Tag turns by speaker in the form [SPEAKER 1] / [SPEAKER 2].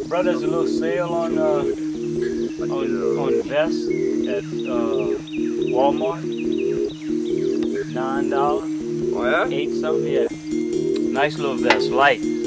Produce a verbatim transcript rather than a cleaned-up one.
[SPEAKER 1] Bro, there's a little sale on uh, on, on vests at uh, Walmart. Nine dollars.
[SPEAKER 2] Oh yeah?
[SPEAKER 1] Eight something, yeah. Nice little vest, light.